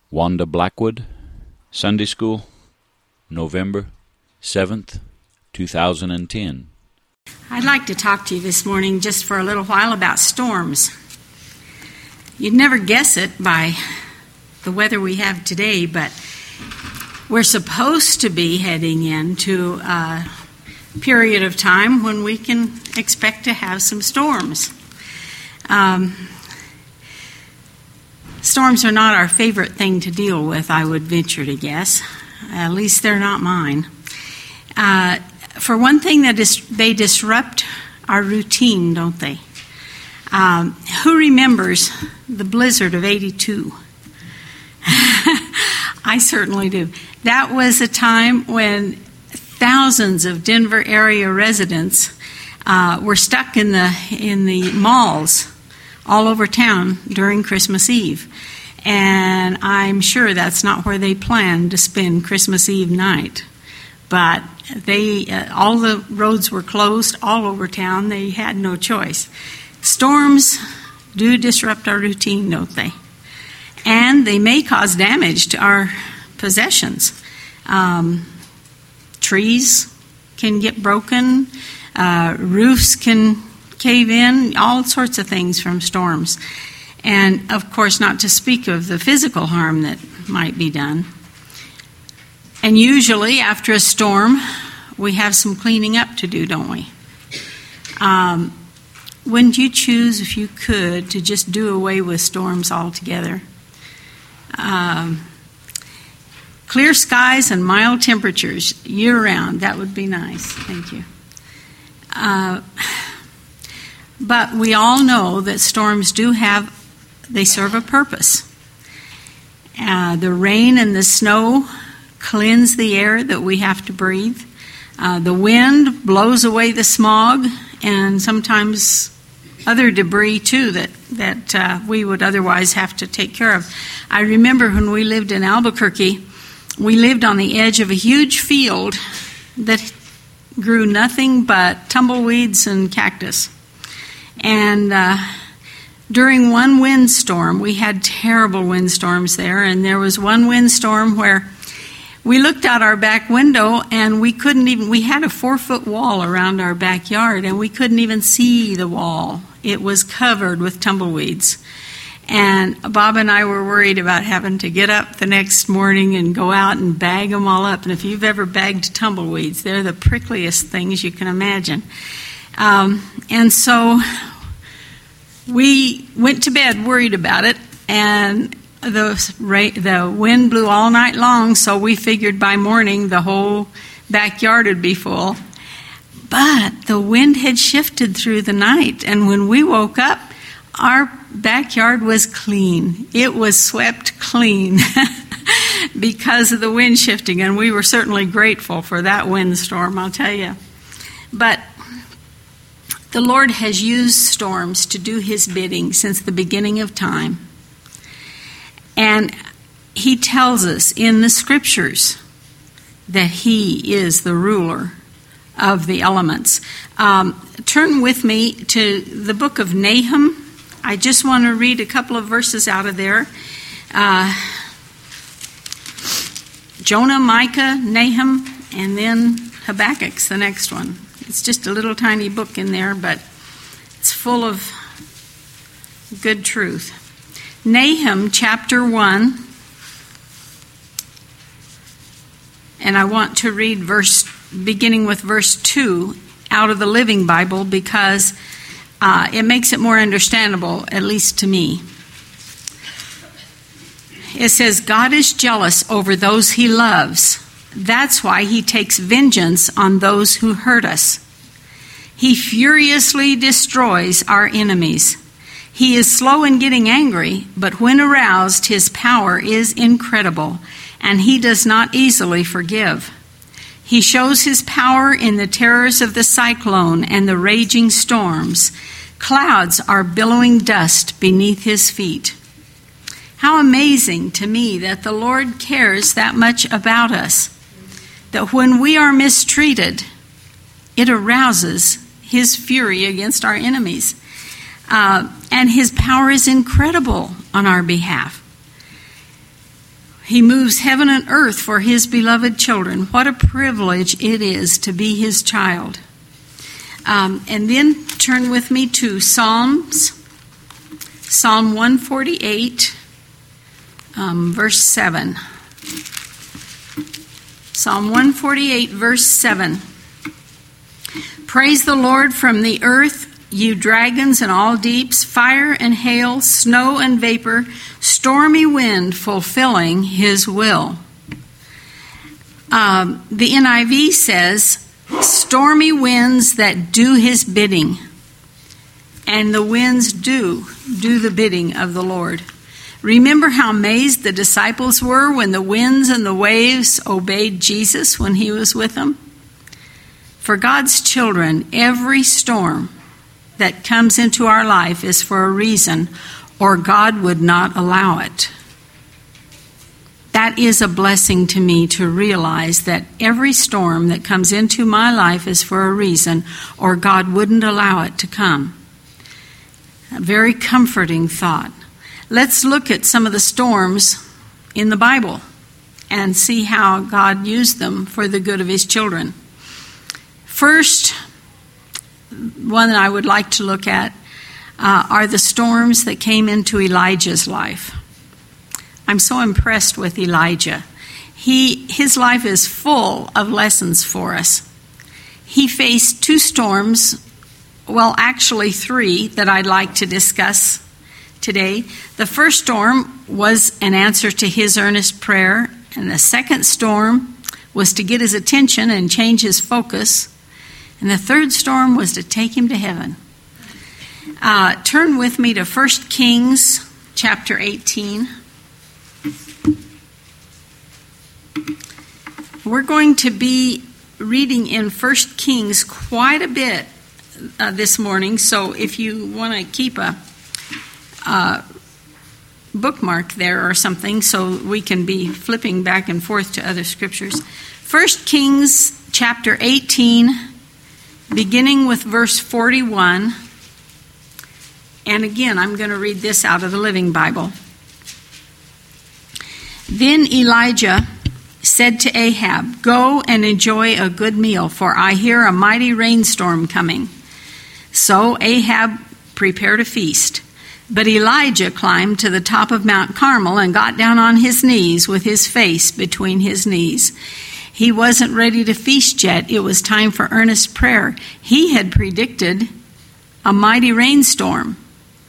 Wanda Blackwood, Sunday School, November 7th, 2010. I'd like to talk to you this morning just for a little while about storms. You'd never guess it by the weather we have today, but we're supposed to be heading into a period of time when we can expect to have some storms. Storms are not our favorite thing to deal with, I would venture to guess. At least they're not mine. For one thing, they disrupt our routine, don't they? Who remembers the blizzard of '82? I certainly do. That was a time when thousands of Denver area residents were stuck in the malls all over town during Christmas Eve. And I'm sure that's not where they planned to spend Christmas Eve night. But all the roads were closed all over town. They had no choice. Storms do disrupt our routine, don't they? And they may cause damage to our possessions. Trees can get broken. Roofs can cave in. All sorts of things from storms. And, of course, not to speak of the physical harm that might be done. And usually, after a storm, we have some cleaning up to do, don't we? Wouldn't you choose, if you could, to just do away with storms altogether? Clear skies and mild temperatures year-round, that would be nice. Thank you. But we all know that storms they serve a purpose. The rain and the snow cleanse the air that we have to breathe. The wind blows away the smog and sometimes other debris, too, that we would otherwise have to take care of. I remember when we lived in Albuquerque, we lived on the edge of a huge field that grew nothing but tumbleweeds and cactus. And during one windstorm, we had terrible windstorms there, and there was one windstorm where we looked out our back window and we had a 4-foot wall around our backyard and we couldn't even see the wall. It was covered with tumbleweeds. And Bob and I were worried about having to get up the next morning and go out and bag them all up. And if you've ever bagged tumbleweeds, they're the prickliest things you can imagine. And so we went to bed worried about it, and the wind blew all night long, so we figured by morning the whole backyard would be full. But the wind had shifted through the night, and when we woke up, our backyard was clean. It was swept clean because of the wind shifting, and we were certainly grateful for that windstorm, I'll tell you. But the Lord has used storms to do His bidding since the beginning of time. And He tells us in the Scriptures that He is the ruler of the elements. Turn with me to the book of Nahum. I just want to read a couple of verses out of there. Jonah, Micah, Nahum, and then Habakkuk's the next one. It's just a little tiny book in there, but it's full of good truth. Nahum chapter 1, and I want to read beginning with verse 2 out of the Living Bible because it makes it more understandable, at least to me. It says, God is jealous over those He loves. That's why He takes vengeance on those who hurt us. He furiously destroys our enemies. He is slow in getting angry, but when aroused, His power is incredible, and He does not easily forgive. He shows His power in the terrors of the cyclone and the raging storms. Clouds are billowing dust beneath His feet. How amazing to me that the Lord cares that much about us, that when we are mistreated, it arouses His fury against our enemies. And His power is incredible on our behalf. He moves heaven and earth for his beloved children. What a privilege it is to be his child. And then turn with me to Psalms. Psalm 148, verse 7. Psalm 148, verse 7. Praise the Lord from the earth, you dragons and all deeps, fire and hail, snow and vapor, stormy wind fulfilling his will. The NIV says, stormy winds that do his bidding. And the winds do the bidding of the Lord. Remember how amazed the disciples were when the winds and the waves obeyed Jesus when he was with them? For God's children, every storm that comes into our life is for a reason, or God would not allow it. That is a blessing to me to realize that every storm that comes into my life is for a reason, or God wouldn't allow it to come. A very comforting thought. Let's look at some of the storms in the Bible and see how God used them for the good of his children. First, one that I would like to look at are the storms that came into Elijah's life. I'm so impressed with Elijah. His life is full of lessons for us. He faced two storms, well, actually three, that I'd like to discuss today. The first storm was an answer to his earnest prayer, and the second storm was to get his attention and change his focus, and the third storm was to take him to heaven. Turn with me to 1 Kings chapter 18. We're going to be reading in 1 Kings quite a bit this morning, so if you want to keep a bookmark there or something so we can be flipping back and forth to other scriptures. 1 Kings chapter 18, beginning with verse 41. And again, I'm going to read this out of the Living Bible. Then Elijah said to Ahab, "Go and enjoy a good meal, for I hear a mighty rainstorm coming." So Ahab prepared a feast. But Elijah climbed to the top of Mount Carmel and got down on his knees with his face between his knees. He wasn't ready to feast yet. It was time for earnest prayer. He had predicted a mighty rainstorm.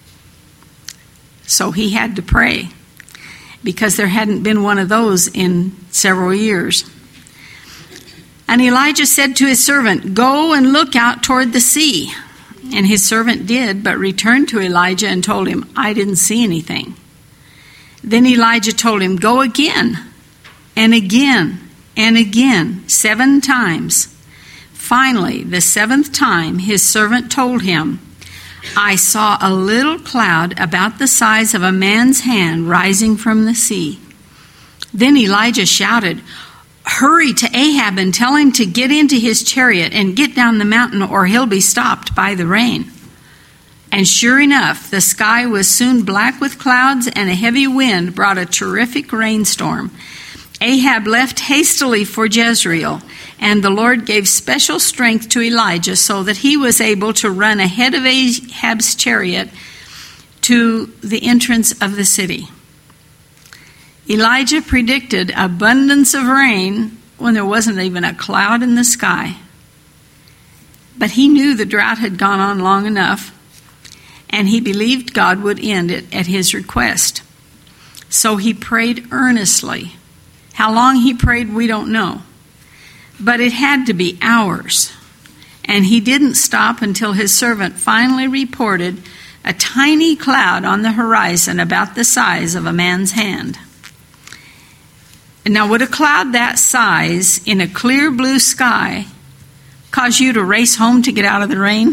So he had to pray, because there hadn't been one of those in several years. And Elijah said to his servant, "Go and look out toward the sea." And his servant did, but returned to Elijah and told him, "I didn't see anything." Then Elijah told him, "Go again, and again, and again, 7 times. Finally, the 7th time, his servant told him, "I saw a little cloud about the size of a man's hand rising from the sea." Then Elijah shouted, "Hurry to Ahab and tell him to get into his chariot and get down the mountain, or he'll be stopped by the rain." And sure enough, the sky was soon black with clouds, and a heavy wind brought a terrific rainstorm. Ahab left hastily for Jezreel, and the Lord gave special strength to Elijah so that he was able to run ahead of Ahab's chariot to the entrance of the city. Elijah predicted abundance of rain when there wasn't even a cloud in the sky. But he knew the drought had gone on long enough, and he believed God would end it at his request. So he prayed earnestly. How long he prayed, we don't know. But it had to be hours. And he didn't stop until his servant finally reported a tiny cloud on the horizon about the size of a man's hand. Now, would a cloud that size in a clear blue sky cause you to race home to get out of the rain?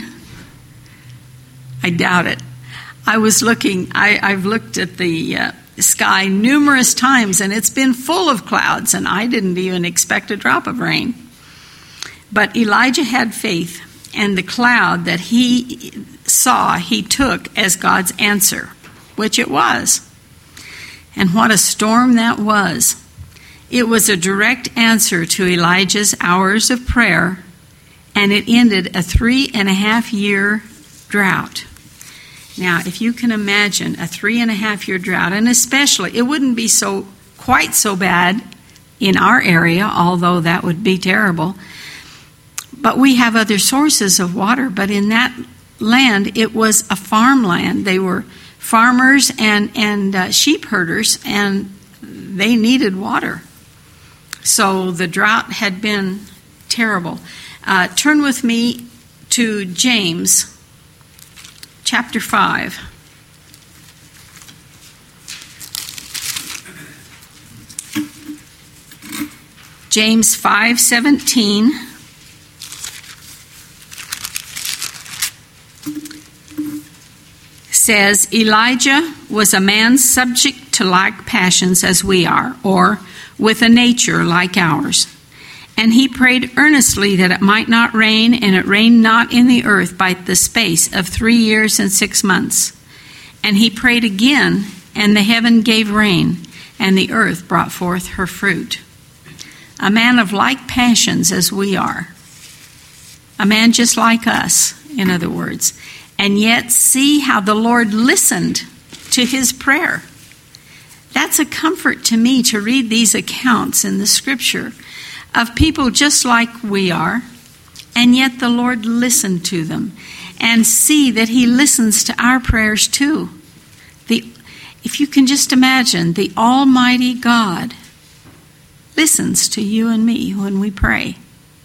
I doubt it. I've looked at the sky numerous times, and it's been full of clouds, and I didn't even expect a drop of rain. But Elijah had faith, and the cloud that he saw, he took as God's answer, which it was. And what a storm that was. It was a direct answer to Elijah's hours of prayer, and it ended a 3.5-year drought. Now, if you can imagine a 3.5-year drought, and especially, it wouldn't be quite so bad in our area, although that would be terrible. But we have other sources of water. But in that land, it was a farmland. They were farmers and sheep herders, and they needed water. So the drought had been terrible. Turn with me to James chapter 5. James 5:17 says, Elijah was a man subject to like passions as we are, or with a nature like ours. And he prayed earnestly that it might not rain, and it rained not in the earth by the space of 3 years and 6 months. And he prayed again, and the heaven gave rain, and the earth brought forth her fruit. A man of like passions as we are. A man just like us, in other words. And yet see how the Lord listened to his prayer. That's a comfort to me to read these accounts in the Scripture of people just like we are, and yet the Lord listened to them, and see that he listens to our prayers too. If you can just imagine, the Almighty God listens to you and me when we pray.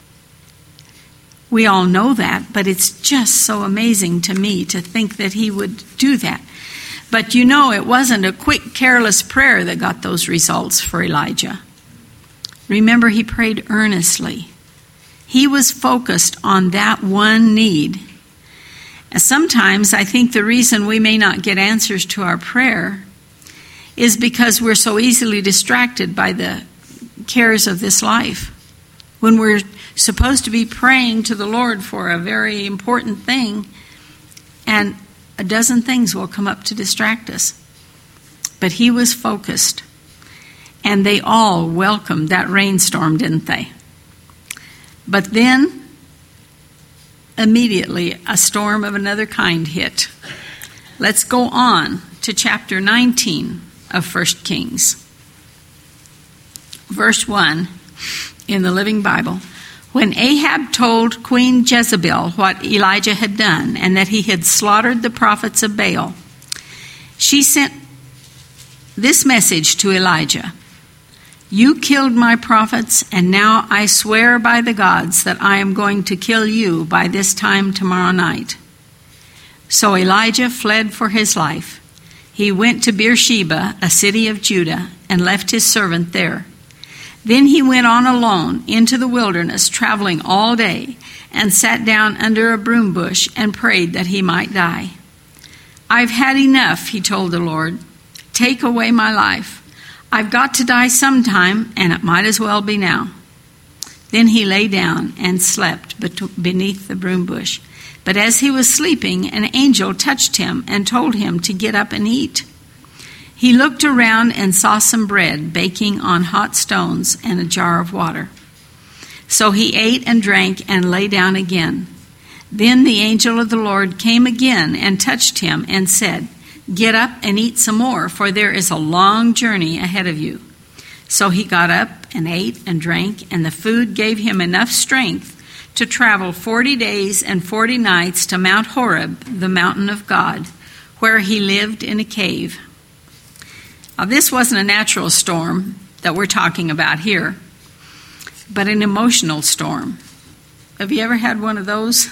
We all know that, but it's just so amazing to me to think that he would do that. But you know, it wasn't a quick, careless prayer that got those results for Elijah. Remember, he prayed earnestly. He was focused on that one need. And sometimes I think the reason we may not get answers to our prayer is because we're so easily distracted by the cares of this life. When we're supposed to be praying to the Lord for a very important thing, and a dozen things will come up to distract us. But he was focused. And they all welcomed that rainstorm, didn't they? But then, immediately, a storm of another kind hit. Let's go on to chapter 19 of 1 Kings. Verse 1 in the Living Bible. When Ahab told Queen Jezebel what Elijah had done and that he had slaughtered the prophets of Baal, she sent this message to Elijah. You killed my prophets, and now I swear by the gods that I am going to kill you by this time tomorrow night. So Elijah fled for his life. He went to Beersheba, a city of Judah, and left his servant there. Then he went on alone into the wilderness, traveling all day, and sat down under a broom bush and prayed that he might die. I've had enough, he told the Lord. Take away my life. I've got to die sometime, and it might as well be now. Then he lay down and slept beneath the broom bush. But as he was sleeping, an angel touched him and told him to get up and eat. He looked around and saw some bread baking on hot stones and a jar of water. So he ate and drank and lay down again. Then the angel of the Lord came again and touched him and said, Get up and eat some more, for there is a long journey ahead of you. So he got up and ate and drank, and the food gave him enough strength to travel 40 days and 40 nights to Mount Horeb, the mountain of God, where he lived in a cave. Now, this wasn't a natural storm that we're talking about here, but an emotional storm. Have you ever had one of those?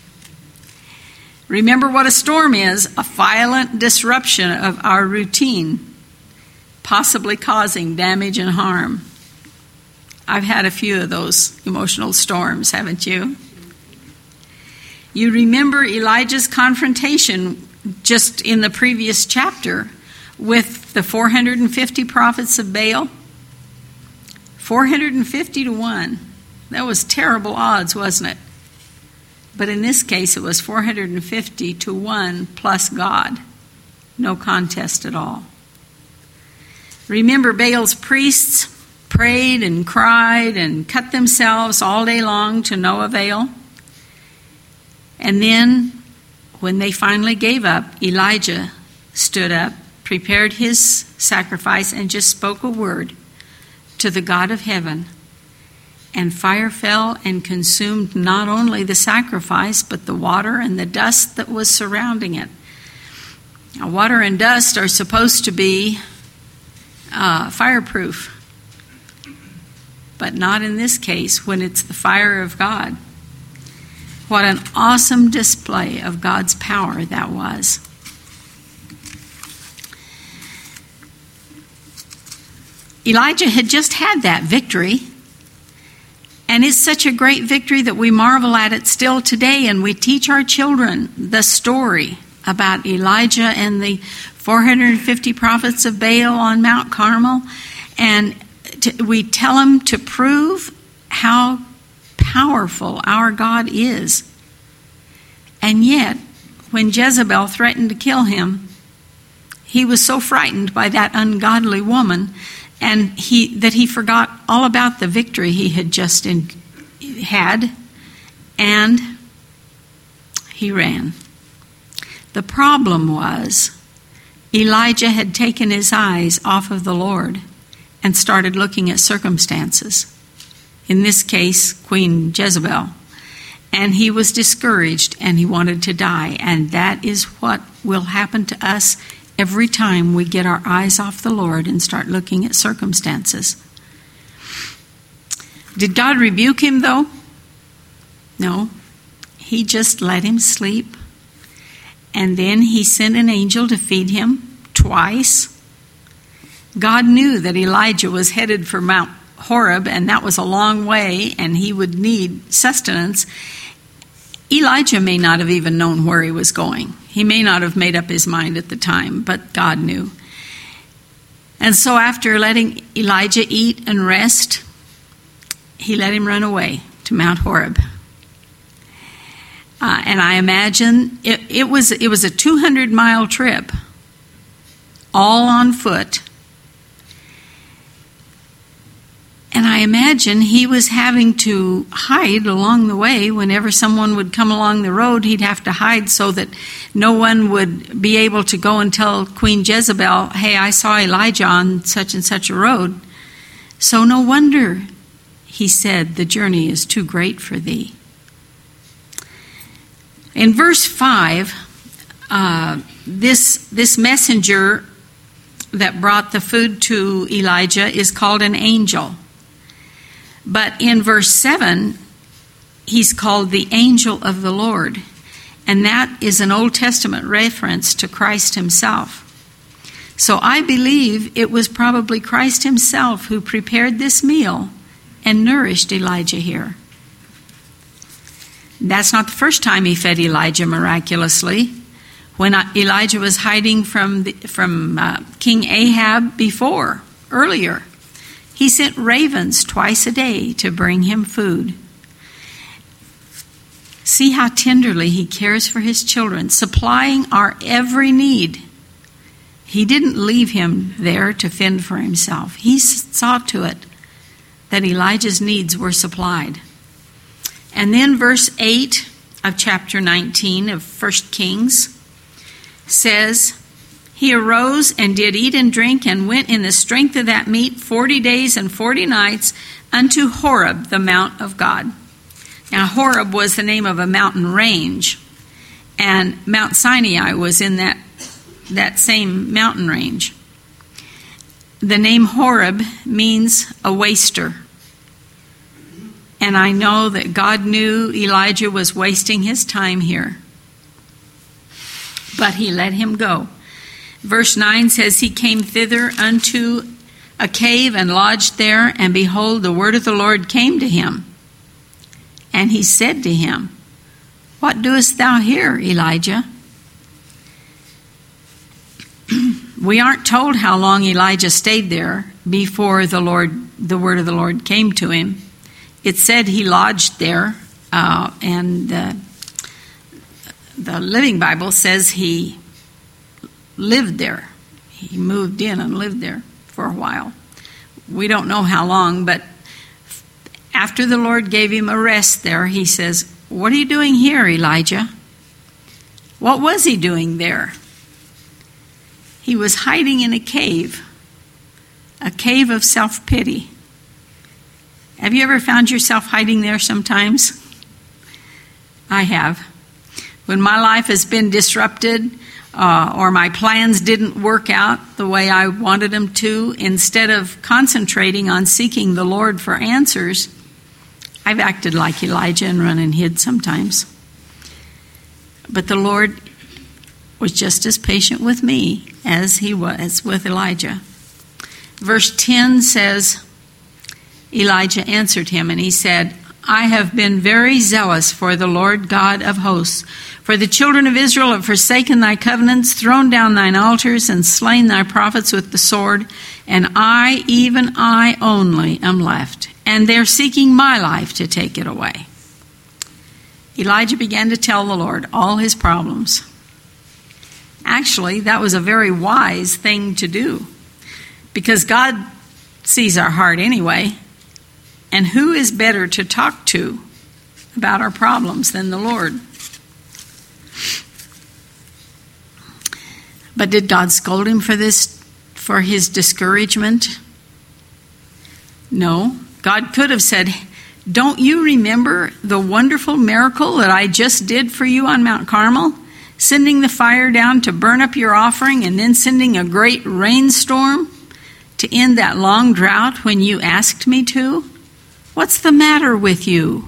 Remember what a storm is: a violent disruption of our routine, possibly causing damage and harm. I've had a few of those emotional storms, haven't you? You remember Elijah's confrontation just in the previous chapter with the 450 prophets of Baal. 450 to 1. That was terrible odds, wasn't it? But in this case, it was 450 to 1 plus God. No contest at all. Remember, Baal's priests prayed and cried and cut themselves all day long to no avail. And then, when they finally gave up, Elijah stood up, prepared his sacrifice, and just spoke a word to the God of heaven. And fire fell and consumed not only the sacrifice, but the water and the dust that was surrounding it. Now, water and dust are supposed to be fireproof, but not in this case when it's the fire of God. What an awesome display of God's power that was. Elijah had just had that victory, and it's such a great victory that we marvel at it still today, and we teach our children the story about Elijah and the 450 prophets of Baal on Mount Carmel, and we tell them to prove how powerful our God is. And yet, when Jezebel threatened to kill him, he was so frightened by that ungodly woman and that he forgot all about the victory he had just had, and he ran. The problem was Elijah had taken his eyes off of the Lord and started looking at circumstances. In this case, Queen Jezebel. And he was discouraged and he wanted to die. And that is what will happen to us every time we get our eyes off the Lord and start looking at circumstances. Did God rebuke him, though? No. He just let him sleep. And then he sent an angel to feed him twice. God knew that Elijah was headed for Mount Horeb, and that was a long way, and he would need sustenance. Elijah may not have even known where he was going. He may not have made up his mind at the time, but God knew. And so after letting Elijah eat and rest, he let him run away to Mount Horeb. And I imagine it was a 200-mile trip, all on foot. And I imagine he was having to hide along the way. Whenever someone would come along the road, he'd have to hide so that no one would be able to go and tell Queen Jezebel, hey, I saw Elijah on such and such a road. So no wonder he said, the journey is too great for thee. In verse 5, this messenger that brought the food to Elijah is called an angel. But in verse 7, he's called the angel of the Lord. And that is an Old Testament reference to Christ himself. So I believe it was probably Christ himself who prepared this meal and nourished Elijah here. That's not the first time he fed Elijah miraculously. When Elijah was hiding from King Ahab earlier, he sent ravens twice a day to bring him food. See how tenderly he cares for his children, supplying our every need. He didn't leave him there to fend for himself. He saw to it that Elijah's needs were supplied. And then verse 8 of chapter 19 of 1 Kings says, he arose and did eat and drink and went in the strength of that meat 40 days and 40 nights unto Horeb, the mount of God. Now Horeb was the name of a mountain range, and Mount Sinai was in that same mountain range. The name Horeb means a waster. And I know that God knew Elijah was wasting his time here. But he let him go. Verse 9 says, he came thither unto a cave and lodged there, and behold, the word of the Lord came to him. And he said to him, what doest thou here, Elijah? We aren't told how long Elijah stayed there before the word of the Lord came to him. It said he lodged there, and the Living Bible says he lived there. He moved in and lived there for a while. We don't know how long, but after the Lord gave him a rest there, he says, "What are you doing here, Elijah?" What was he doing there? He was hiding in a cave of self-pity. Have you ever found yourself hiding there sometimes? I have. When my life has been disrupted or my plans didn't work out the way I wanted them to, instead of concentrating on seeking the Lord for answers, I've acted like Elijah and run and hid sometimes. But the Lord was just as patient with me as he was with Elijah. Verse 10 says, Elijah answered him, and he said, "I have been very zealous for the Lord God of hosts. For the children of Israel have forsaken thy covenants, thrown down thine altars, and slain thy prophets with the sword. And I, even I only, am left. And they're seeking my life to take it away." Elijah began to tell the Lord all his problems. Actually, that was a very wise thing to do, because God sees our heart anyway. And who is better to talk to about our problems than the Lord? But did God scold him for this, for his discouragement? No. God could have said, "Don't you remember the wonderful miracle that I just did for you on Mount Carmel? Sending the fire down to burn up your offering and then sending a great rainstorm to end that long drought when you asked me to? What's the matter with you?"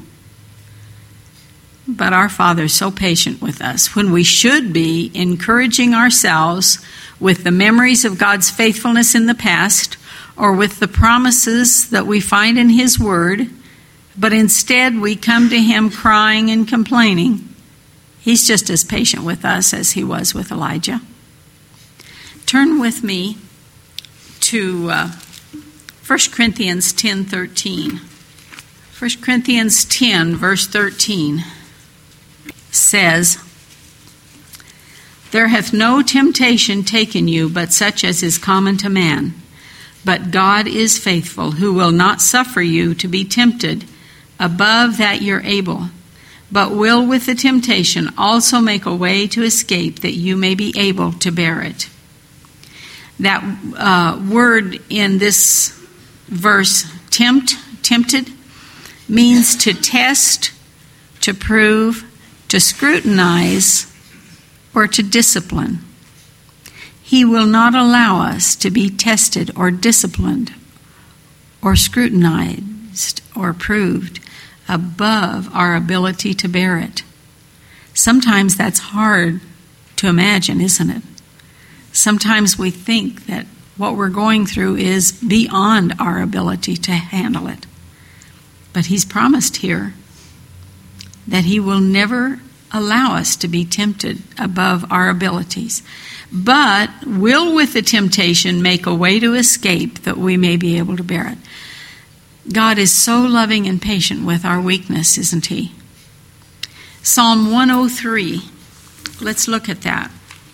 But our Father's so patient with us when we should be encouraging ourselves with the memories of God's faithfulness in the past or with the promises that we find in His Word, but instead we come to Him crying and complaining. He's just as patient with us as He was with Elijah. Turn with me to 1 Corinthians 10:13. 1 Corinthians 10, verse 13 says, "There hath no temptation taken you but such as is common to man. But God is faithful, who will not suffer you to be tempted above that you're able, but will with the temptation also make a way to escape, that you may be able to bear it." That word in this verse, tempted, means to test, to prove, to scrutinize, or to discipline. He will not allow us to be tested or disciplined or scrutinized or proved above our ability to bear it. Sometimes that's hard to imagine, isn't it? Sometimes we think that what we're going through is beyond our ability to handle it. But He's promised here that He will never allow us to be tempted above our abilities, but will with the temptation make a way to escape, that we may be able to bear it. God is so loving and patient with our weakness, isn't He? Psalm 103. Let's look at that.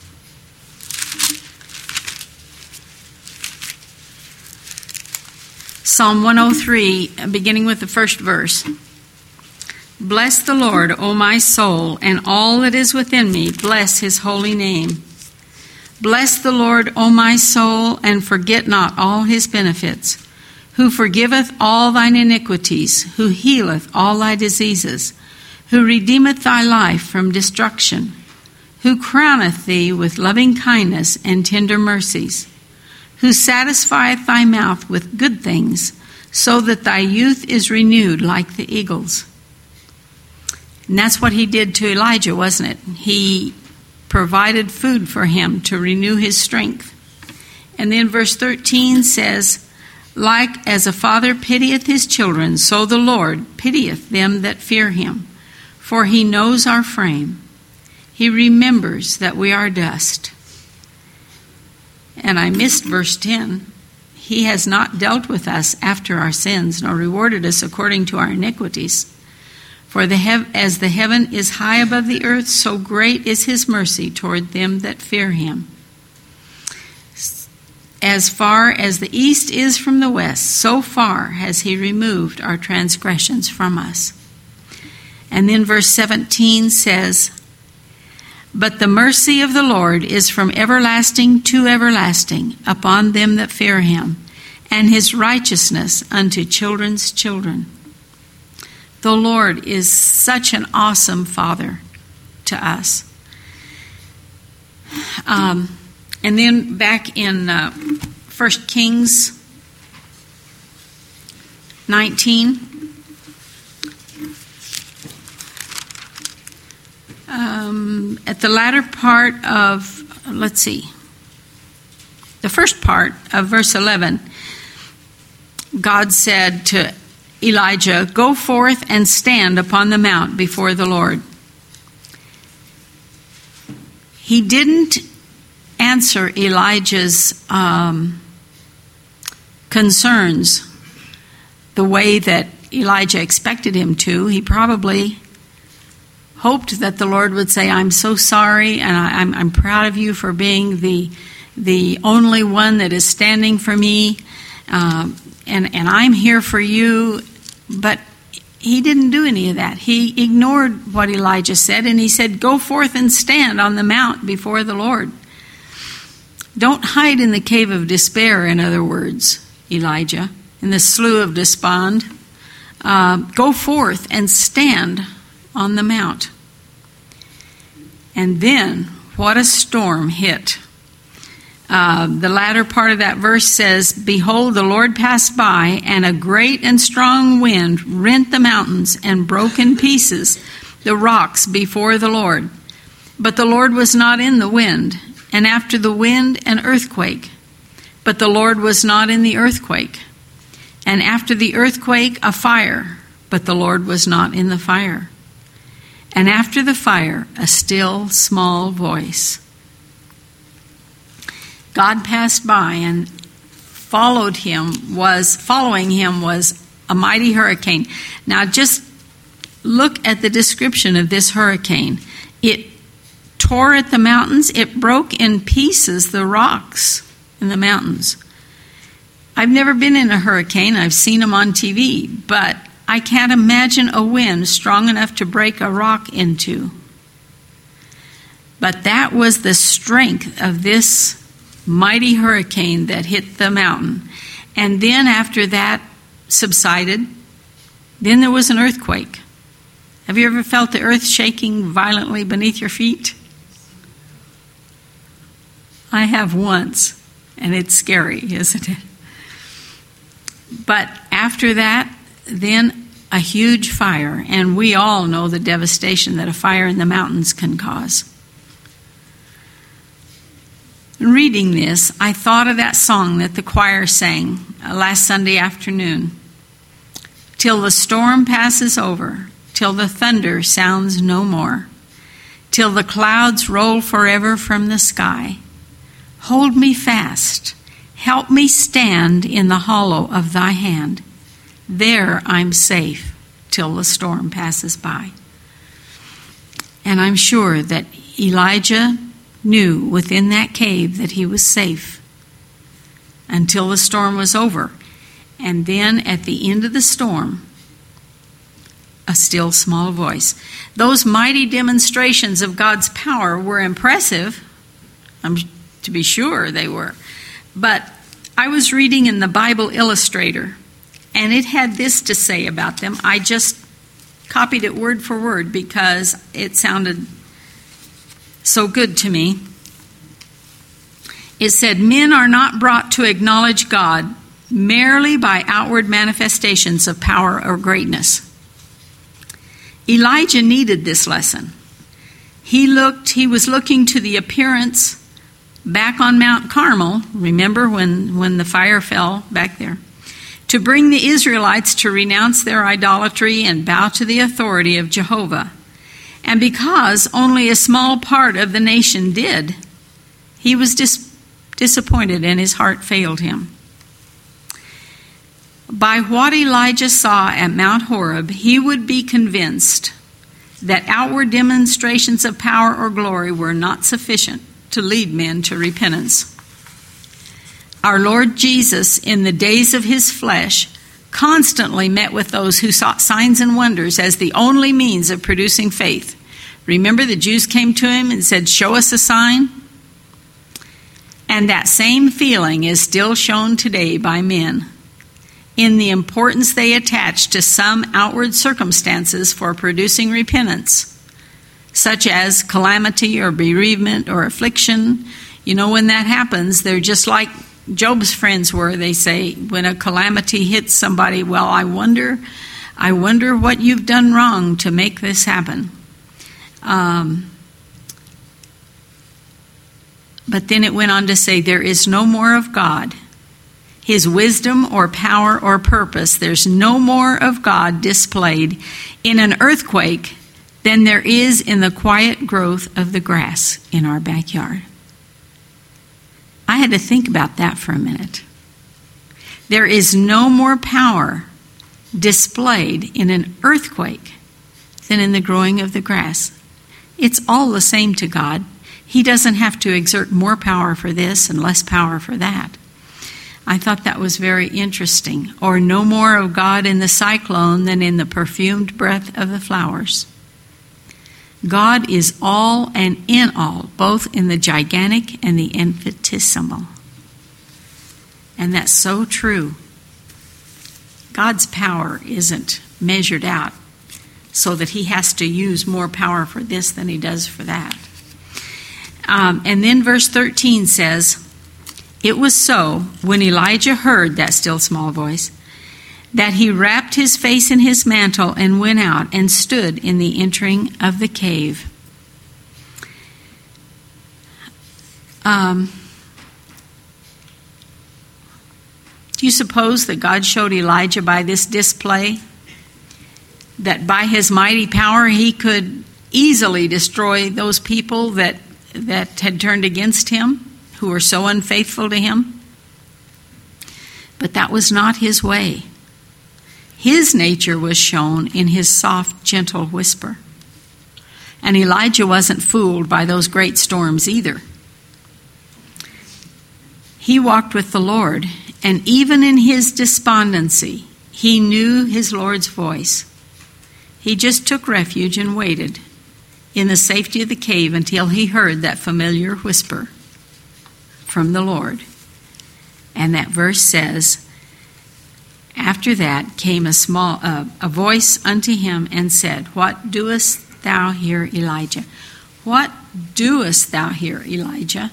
Psalm 103, beginning with the first verse. "Bless the Lord, O my soul, and all that is within me, bless His holy name. Bless the Lord, O my soul, and forget not all His benefits, who forgiveth all thine iniquities, who healeth all thy diseases, who redeemeth thy life from destruction, who crowneth thee with loving kindness and tender mercies, who satisfieth thy mouth with good things, so that thy youth is renewed like the eagles." And that's what He did to Elijah, wasn't it? He provided food for him to renew his strength. And then verse 13 says, "Like as a father pitieth his children, so the Lord pitieth them that fear Him. For He knows our frame. He remembers that we are dust." And I missed verse 10. "He has not dealt with us after our sins, nor rewarded us according to our iniquities. For as the heaven is high above the earth, so great is His mercy toward them that fear Him." as far as the east is from the west, so far has he removed our transgressions from us. And then verse 17 says, but the mercy of the Lord is from everlasting to everlasting upon them that fear him, and his righteousness unto children's children. The Lord is such an awesome Father to us. And then back in 1 Kings 19, at the latter part of, the first part of verse 11, God said to Elijah, go forth and stand upon the mount before the Lord. He didn't answer Elijah's concerns the way that Elijah expected him to. He probably hoped that the Lord would say, I'm so sorry, and I'm proud of you for being the only one that is standing for me, and I'm here for you. But he didn't do any of that. He ignored what Elijah said, and he said, go forth and stand on the mount before the Lord. Don't hide in the cave of despair, in other words, Elijah, in the slough of despond. Go forth and stand on the mount. And then, what a storm hit. The latter part of that verse says, behold, the Lord passed by, and a great and strong wind rent the mountains and broke in pieces the rocks before the Lord. But the Lord was not in the wind, and after the wind an earthquake. But the Lord was not in the earthquake. And after the earthquake a fire, but the Lord was not in the fire. And after the fire a still small voice. God passed by, and following him was a mighty hurricane. Now just look at the description of this hurricane. It tore at the mountains. It broke in pieces the rocks in the mountains. I've never been in a hurricane. I've seen them on TV, but I can't imagine a wind strong enough to break a rock into. But that was the strength of this mighty hurricane that hit the mountain. And then after that subsided, then there was an earthquake. Have you ever felt the earth shaking violently beneath your feet? I have once, and it's scary, isn't it? But after that, then a huge fire, and we all know the devastation that a fire in the mountains can cause. Reading this, I thought of that song that the choir sang last Sunday afternoon. Till the storm passes over, till the thunder sounds no more, till the clouds roll forever from the sky. Hold me fast, help me stand in the hollow of thy hand. There I'm safe till the storm passes by. And I'm sure that Elijah knew within that cave that he was safe until the storm was over. And then at the end of the storm, a still small voice. Those mighty demonstrations of God's power were impressive. To be sure they were. But I was reading in the Bible Illustrator, and it had this to say about them. I just copied it word for word because it sounded so good to me. It said, men are not brought to acknowledge God merely by outward manifestations of power or greatness. Elijah needed this lesson. He was looking to the appearance back on Mount Carmel, remember when the fire fell back there, to bring the Israelites to renounce their idolatry and bow to the authority of Jehovah. And because only a small part of the nation did, he was disappointed and his heart failed him. By what Elijah saw at Mount Horeb, he would be convinced that outward demonstrations of power or glory were not sufficient to lead men to repentance. Our Lord Jesus, in the days of his flesh, constantly met with those who sought signs and wonders as the only means of producing faith. Remember, the Jews came to him and said, "Show us a sign." And that same feeling is still shown today by men in the importance they attach to some outward circumstances for producing repentance, such as calamity or bereavement or affliction. You know, when that happens, they're just like Job's friends were. They say, when a calamity hits somebody, well, I wonder what you've done wrong to make this happen. But then it went on to say, there is no more of God, his wisdom or power or purpose. There's no more of God displayed in an earthquake than there is in the quiet growth of the grass in our backyard. I had to think about that for a minute. There is no more power displayed in an earthquake than in the growing of the grass. It's all the same to God. He doesn't have to exert more power for this and less power for that. I thought that was very interesting. Or no more of God in the cyclone than in the perfumed breath of the flowers. God is all and in all, both in the gigantic and the infinitesimal. And that's so true. God's power isn't measured out so that he has to use more power for this than he does for that. And then verse 13 says, it was so, when Elijah heard that still small voice, that he wrapped his face in his mantle and went out and stood in the entering of the cave. Do you suppose that God showed Elijah by this display that by his mighty power he could easily destroy those people that had turned against him, who were so unfaithful to him? But that was not his way. His nature was shown in his soft, gentle whisper. And Elijah wasn't fooled by those great storms either. He walked with the Lord, and even in his despondency, he knew his Lord's voice. He just took refuge and waited in the safety of the cave until he heard that familiar whisper from the Lord. And that verse says, after that came a voice unto him and said, "What doest thou here, Elijah?" What doest thou here, Elijah?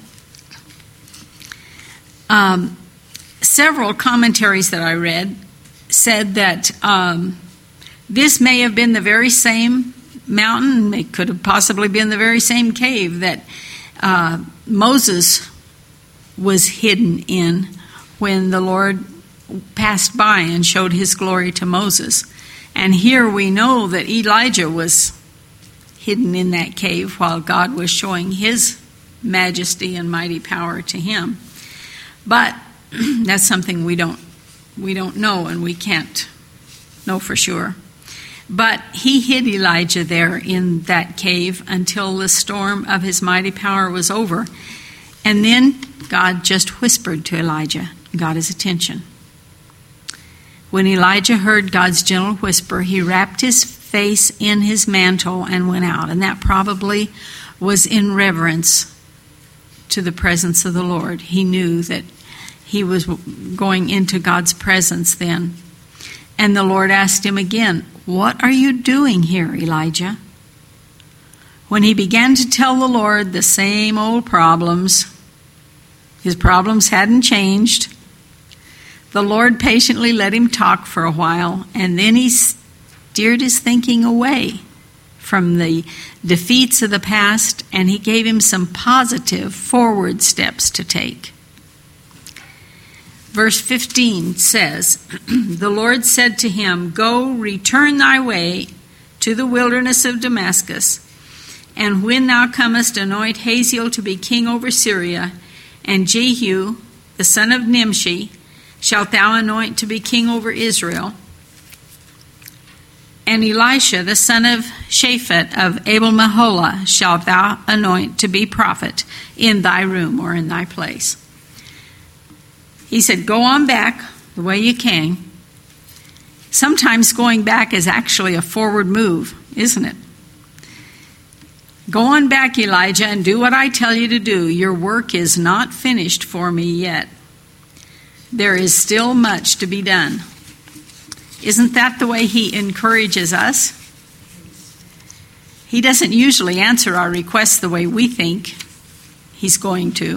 Several commentaries that I read said that this may have been the very same mountain. It could have possibly been the very same cave that Moses was hidden in when the Lord passed by and showed his glory to Moses. And here we know that Elijah was hidden in that cave while God was showing his majesty and mighty power to him. But that's something we don't know, and we can't know for sure. But he hid Elijah there in that cave until the storm of his mighty power was over. And then God just whispered to Elijah, got his attention. When Elijah heard God's gentle whisper, he wrapped his face in his mantle and went out. And that probably was in reverence to the presence of the Lord. He knew that he was going into God's presence then. And the Lord asked him again, "What are you doing here, Elijah?" When he began to tell the Lord the same old problems, his problems hadn't changed. The Lord patiently let him talk for a while, and then he steered his thinking away from the defeats of the past, and he gave him some positive forward steps to take. Verse 15 says, the Lord said to him, "Go, return thy way to the wilderness of Damascus, and when thou comest, anoint Hazael to be king over Syria, and Jehu, the son of Nimshi, shalt thou anoint to be king over Israel, and Elisha, the son of Shaphat of Abel-Meholah, shalt thou anoint to be prophet in thy room," or in thy place. He said, go on back the way you came. Sometimes going back is actually a forward move, isn't it? Go on back, Elijah, and do what I tell you to do. Your work is not finished for me yet. There is still much to be done. Isn't that the way he encourages us? He doesn't usually answer our requests the way we think he's going to.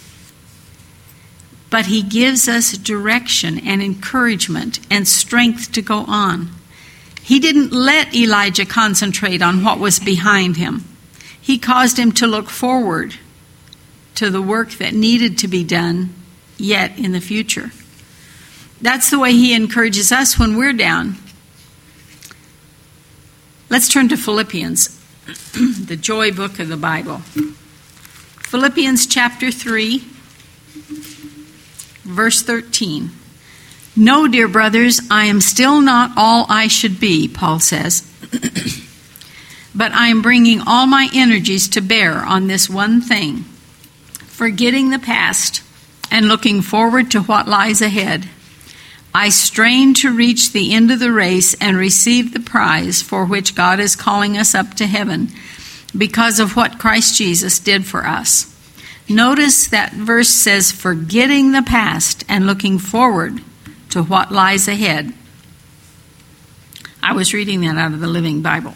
But he gives us direction and encouragement and strength to go on. He didn't let Elijah concentrate on what was behind him. He caused him to look forward to the work that needed to be done yet in the future. That's the way he encourages us when we're down. Let's turn to Philippians, the joy book of the Bible. Philippians chapter 3, verse 13. No, dear brothers, I am still not all I should be, Paul says. But I am bringing all my energies to bear on this one thing, forgetting the past and looking forward to what lies ahead. I strain to reach the end of the race and receive the prize for which God is calling us up to heaven because of what Christ Jesus did for us. Notice that verse says, forgetting the past and looking forward to what lies ahead. I was reading that out of the Living Bible.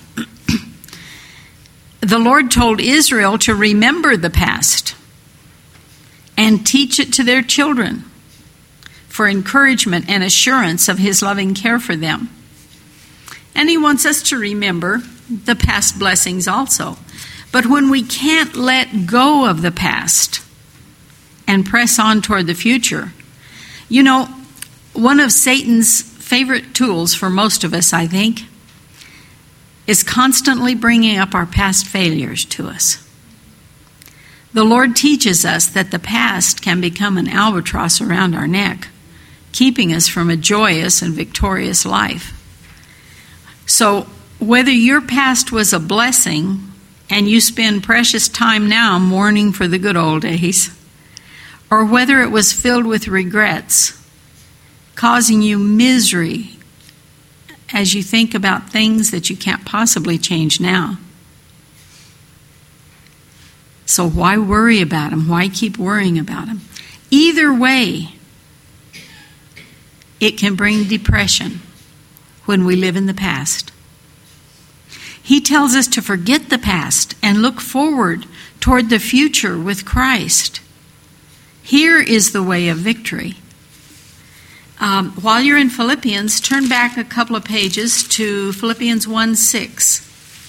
The Lord told Israel to remember the past and teach it to their children for encouragement and assurance of his loving care for them. And he wants us to remember the past blessings also. But when we can't let go of the past and press on toward the future, you know, one of Satan's favorite tools for most of us, I think, is constantly bringing up our past failures to us. The Lord teaches us that the past can become an albatross around our neck, keeping us from a joyous and victorious life. So, whether your past was a blessing and you spend precious time now mourning for the good old days, or whether it was filled with regrets, causing you misery as you think about things that you can't possibly change now. So why worry about them? Why keep worrying about them? Either way, it can bring depression when we live in the past. He tells us to forget the past and look forward toward the future with Christ. Here is the way of victory. While you're in Philippians, turn back a couple of pages to Philippians 1:6.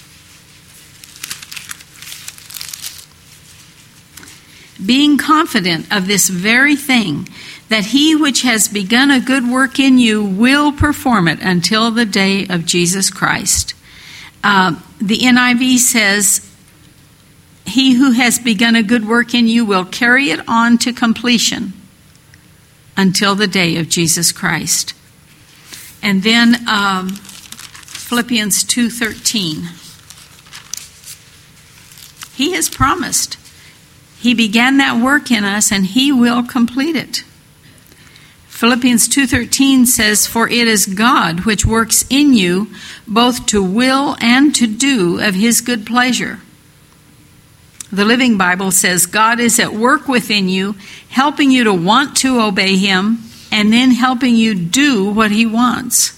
Being confident of this very thing, that he which has begun a good work in you will perform it until the day of Jesus Christ. The NIV says, he who has begun a good work in you will carry it on to completion until the day of Jesus Christ. And then Philippians 2:13. He has promised. He began that work in us and he will complete it. Philippians 2:13 says, for it is God which works in you both to will and to do of his good pleasure. The Living Bible says God is at work within you, helping you to want to obey him, and then helping you do what he wants.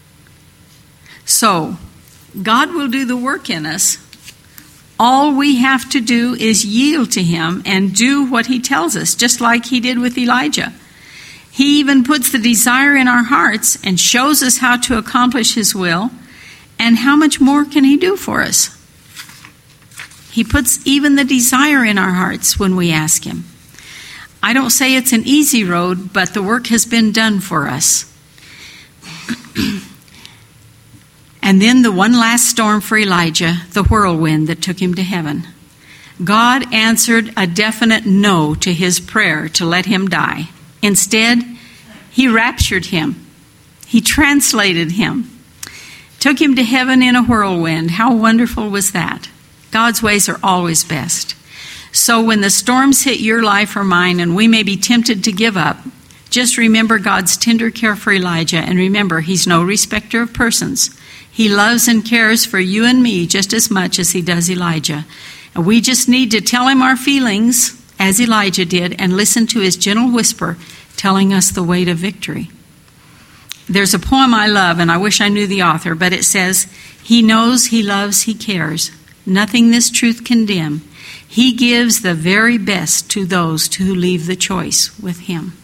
So, God will do the work in us. All we have to do is yield to him and do what he tells us, just like he did with Elijah. He even puts the desire in our hearts and shows us how to accomplish his will. And how much more can he do for us? He puts even the desire in our hearts when we ask him. I don't say it's an easy road, but the work has been done for us. And then the one last storm for Elijah, the whirlwind that took him to heaven. God answered a definite no to his prayer to let him die. Instead, he raptured him. He translated him. Took him to heaven in a whirlwind. How wonderful was that? God's ways are always best. So when the storms hit your life or mine and we may be tempted to give up, Just remember God's tender care for Elijah, and remember, he's no respecter of persons. He loves and cares for you and me just as much as he does Elijah. And we just need to tell him our feelings, as Elijah did, and listen to his gentle whisper telling us the way to victory. There's a poem I love, and I wish I knew the author, but it says, "He knows, he loves, he cares. Nothing this truth can dim. He gives the very best to those who leave the choice with him."